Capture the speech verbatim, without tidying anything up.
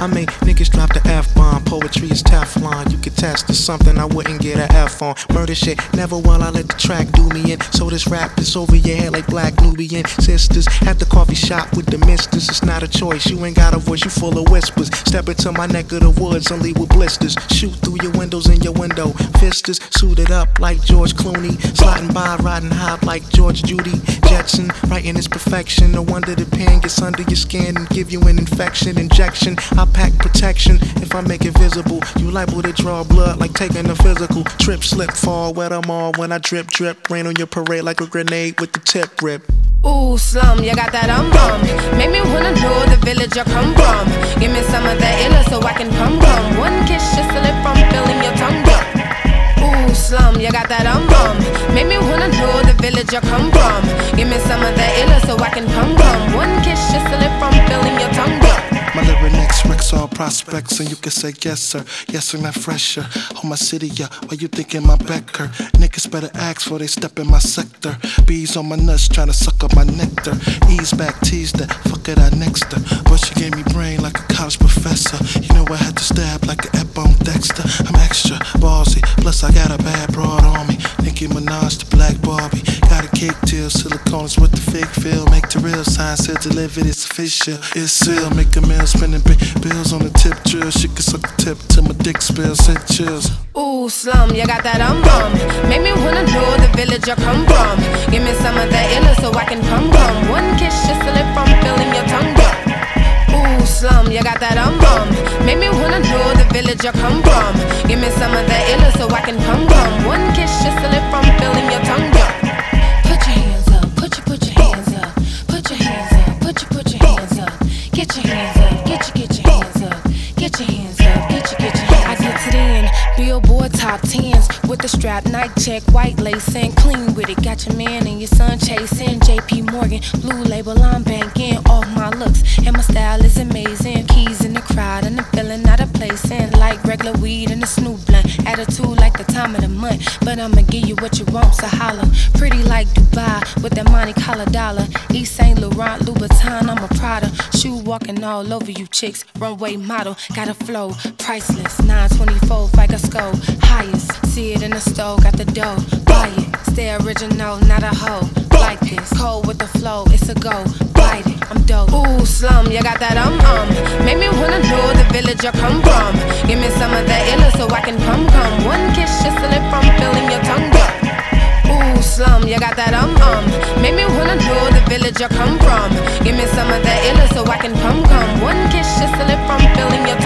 I make niggas drop the F-bomb. Poetry is Teflon. You could test it's something I wouldn't get a F on. Murder shit, never will I let the track do me in. So this rap is over your head like black Nubian sisters at the coffee shop with the misters. It's not a choice, you ain't got a voice, you full of whispers. Step into my neck of the woods and leave with blisters. Shoot through your windows in your window. Fisters suited up like George Clooney, sliding by, riding hot like George Judy. Jetson, writing is perfection. No wonder the pen gets under your skin and give you an infection. Injection, I pack protection. If I make it visible, you liable to draw blood like taking a physical. Trip, slip, fall, wet them all when I drip, drip. Rain on your parade like a grenade with the tip rip. Ooh, slum, you got that um bum. Make me wanna know the village you come from. Give me some of that illa so I can pum pum. One kiss just to live from filling your tongue up. Ooh, slum, you got that um bum. Make me wanna know the village you come from. Give me some of that illa so I can pum pum. One kiss just to live from filling your tongue up. My lyrics, Rex, all prospects, and you can say yes, sir. Yes, I'm not fresher. On my city, yeah. Why you thinking my Becker? Niggas better ask before they step in my sector. Bees on my nuts trying to suck up my nectar. Ease back, tease that. Fuck it, I next her. But she gave me brain like a college professor. You know I had to stab like an Ep on Dexter. I'm extra ballsy. Plus I got a bad broad on me. Nicki Minaj to Black Barbie. Got a cake till silicone is what the fake feel. Make the real sign, said delivered, it's official. It's sealed, make a meal. Spending big bills on the tip drill. She can suck the tip till my dick spills. Send chills. Ooh, slum, you got that um bum. Make me wanna know the village you come from. Give me some of that illa so I can pum pum. One kiss just to live from filling your tongue up. Ooh, slum, you got that um bum. Make me wanna know the village you come from. Give me some of that illa so I can pum pum. One kiss just to live from filling your tongue up. Put your hands up, put your put your hands up, put your hands up, put your put your hands up, get your hands up. Get your, get your hands up, get your hands up, get your, get your hands up. I get it in, Billboard top tens with the strap, night check, white lace and clean with it. Got your man and your son chasing, J P Morgan, blue label, I'm banking off my looks and my style is amazing. Keys in the crowd and I'm feeling out of place and like regular weed and a Snoop blunt. Attitude like the time of the month, but I'ma give you what you want, so holla. Pretty like Dubai with that Monte Carlo dollar. East Saint Laurent, Louboutin, I'm a Prada. Shoe walking all over you chicks, runway model, got a flow, priceless. nine twenty-four, FICO score, highest. See it in the store, got the dough, buy it. Stay original, not a hoe. Like this, cold with the flow, it's a go. Bite it, I'm dope. Ooh, slum, you got that um um. Make me wanna know the village you come from. Give me some of that illa so I can pum pum. One kiss just to live from filling your tongue up. Ooh, slum, you got that um um. Make me wanna know the village you come from. Give me some of that illa so I can pum pum. One kiss just to live from filling your tongue up.